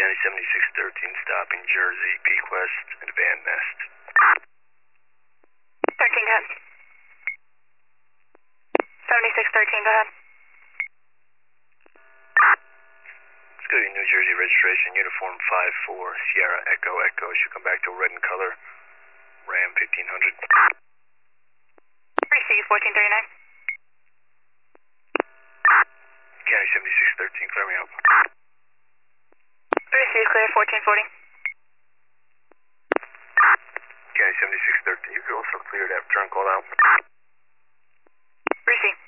County 7613 stopping Jersey, Peak West, and Van Nest. 13, go ahead. 7613, go ahead. Let's go to your New Jersey registration, uniform 54, Sierra Echo Echo. Should come back to red in color, Ram 1500. Receive 1439. County 7613, clear me out. Receive clear 1440. County 7613, you could also clear that turn call out. Receive.